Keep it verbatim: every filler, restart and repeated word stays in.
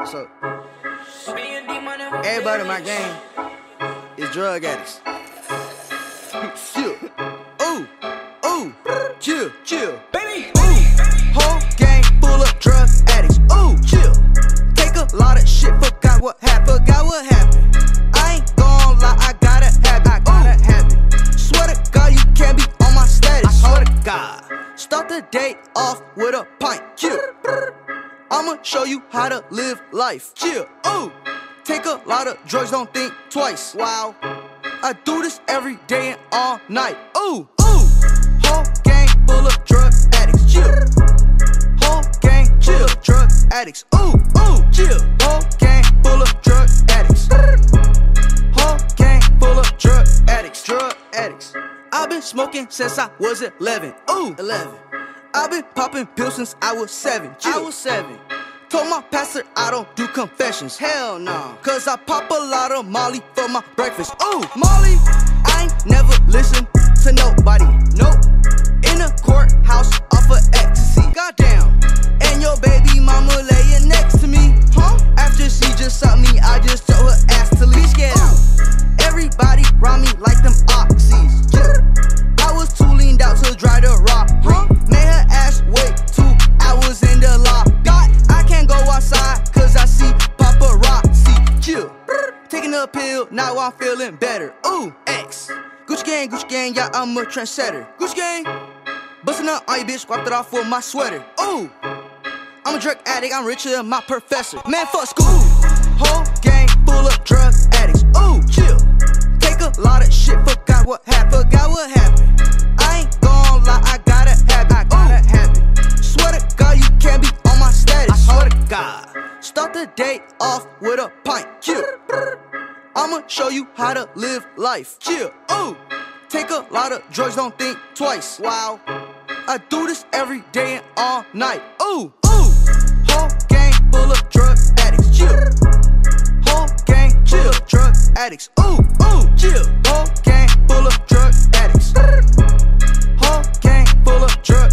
So, everybody in my gang is drug addicts. Chill. Ooh, ooh, chill, chill. Baby, ooh, whole gang full of drug addicts. Ooh, chill. Take a lot of shit, forgot what happened, forgot what happened. I ain't gon' lie, I gotta have it, I gotta have it. Swear to God, you can't be on my status. I swear to God. Start the day off with a pint. Chill. I'ma show you how to live life. Chill. Ooh. Take a lot of drugs, don't think twice. Wow. I do this every day and all night. Ooh. Ooh. Whole gang full of drug addicts. Chill. Whole gang chill. Drug addicts. Ooh. Ooh. Chill. Whole gang full of drug addicts. Whole gang full of drug addicts. Drug addicts. I've been smoking since I was eleven. Ooh. eleven. I've been popping pills since I was seven. Chill. I was seven. Told my pastor I don't do confessions. Hell no. Nah. Cause I pop a lot of Molly for my breakfast. Ooh, Molly. I ain't never listen to nobody. Nope. In the courthouse off of ecstasy. Goddamn. And your baby mama laying next to me. Huh? After she just saw me, I just told her ass to leave. Get out. Everybody round me like them oxys. Yeah. I was too leaned out to dry the rock. Huh? Made her ass wait two hours in the lock. I can't go outside cause I see paparazzi. Chill. Taking a pill, now I'm feeling better. Ooh, X. Gucci gang, Gucci gang, yeah, I'm a trendsetter. Gucci gang. Bustin' up on your bitch, wiped it off with my sweater. Ooh. I'm a drug addict, I'm richer than my professor. Man, fuck school. Whole gang full of drug addicts. Ooh, chill. Take a lot of shit, forgot what happened, forgot what happened. I ain't gon' lie, I gotta have it, I gotta have it. Swear to God, you can't be on my status. I swear to God. Start the day off with a pint. Chill. I'ma show you how to live life. Chill. Ooh. Take a lot of drugs, don't think twice. Wow. I do this every day and all night. Ooh. Ooh. Whole gang full of drug addicts. Chill. Whole gang chill. Drug addicts. Ooh. Ooh. Chill. Whole gang full of drug addicts. Whole gang full of drug